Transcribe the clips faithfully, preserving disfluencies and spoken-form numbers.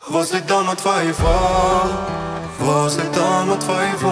Возле дома твоего, возле дома твоего,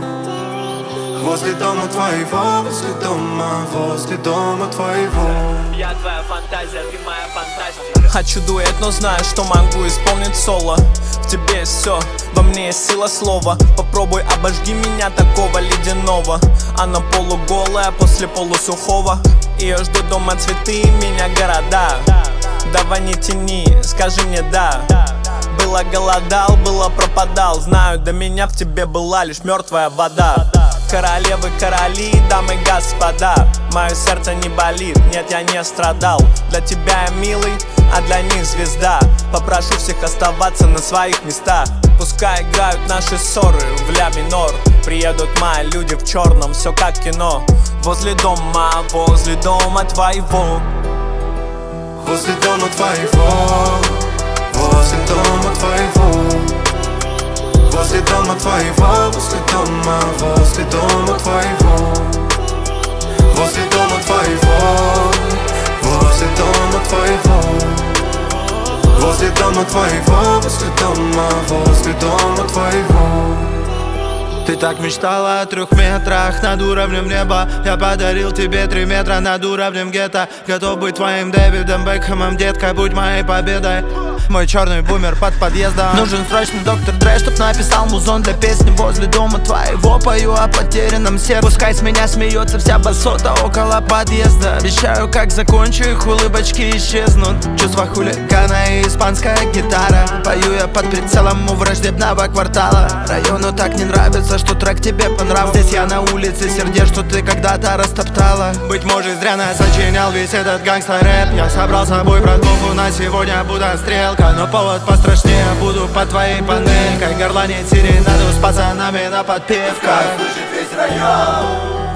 возле дома твоего, возле дома, возле дома твоего. Я твоя фантазия, ты моя фантастика. Хочу дуэт, но знаю, что могу исполнить соло. В тебе есть все, во мне есть сила слова. Попробуй обожги меня такого ледяного. Она полуголая после полусухого. Ее ждут дома цветы, меня города. Давай не тяни, скажи мне да. Было голодал, было пропадал. Знаю, до меня в тебе была лишь мертвая вода. Королевы, короли, дамы, господа, мое сердце не болит, нет, я не страдал. Для тебя я милый, а для них звезда. Попрошу всех оставаться на своих местах. Пускай играют наши ссоры в ля минор. Приедут мои люди в черном, все как кино. Возле дома, возле дома твоего. Возле дома твоего, возле дома твоего, возле дома твоего, возле дома, возле дома твоего, возле дома твоего, возле дома твоего, возле дома твоего, возле дома, возле дома твоего. Ты так мечтала о трех метрах над уровнем неба. Я подарил тебе три метра над уровнем гетто. Готов быть твоим Дэвидом Бекхэмом, детка, будь моей победой. Мой черный бумер под подъездом. Нужен срочно доктор Дрей, чтоб написал музон для песни возле дома твоего. Пою о потерянном сердце. Пускай с меня смеется вся басота около подъезда. Обещаю, как закончу, их улыбочки исчезнут. Чувства хулигана и испанская гитара. Пою я под прицелом у враждебного квартала. Району так не нравится, что трек тебе понравился. Здесь я на улице сердец, что ты когда-то растоптала. Быть может, зря нас сочинял весь этот гангстер-рэп. Я собрал с собой братвуху, на сегодня Будда стрелка. Но повод пострашнее, буду под твоей панелькой. Горланить серенаду с пацанами на подпевках. Слышит весь район.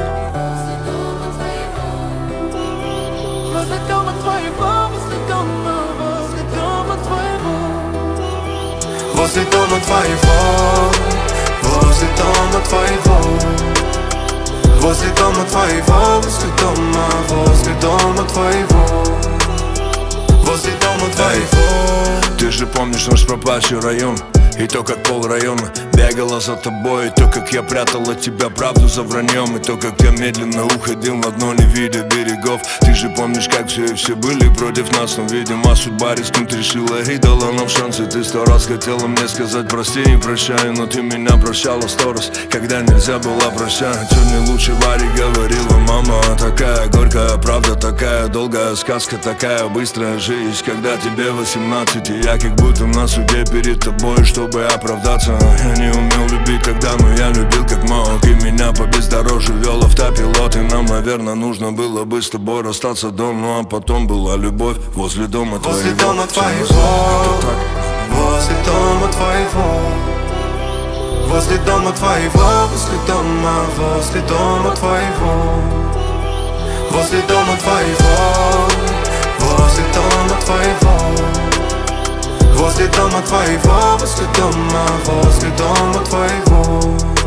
Возле дома твоего, возле дома, возле дома твоего, Возле дома твоего, возле дома твоего, возле дома твоего, возле дома, возле дома твоего, возле дома твоего. Ты же помнишь наш пропащий район, и то, как пол района бегала за тобой, и то, как я прятал от тебя правду за враньем, и то, как я медленно уходил на дно, не видя берегов. Ты же помнишь, как все и все были против нас, но, видимо, судьба рискнуть решила и дала нам шанс. И ты сто раз хотела мне сказать прости и прощай, но ты меня прощала сто раз, когда нельзя было прощать. Сегодня лучше Варе говорила мама. Такая горькая правда, такая долгая сказка, такая быстрая жизнь, когда тебе восемнадцать, и я как будто на суде перед тобой, чтобы оправдаться. Я не умел любить тогда, но я любил как мог, и меня по бездорожью вел автопилот. И нам, наверное, нужно было бы с тобой расстаться до, ну а потом была любовь возле дома твоего. Возле дома твоего, возле дома твоего, возле дома твоего, возле дома, возле дома твоего, возле дома твоего, возле дома твоего, возле дома твоего, возле дома, возле дома твоего.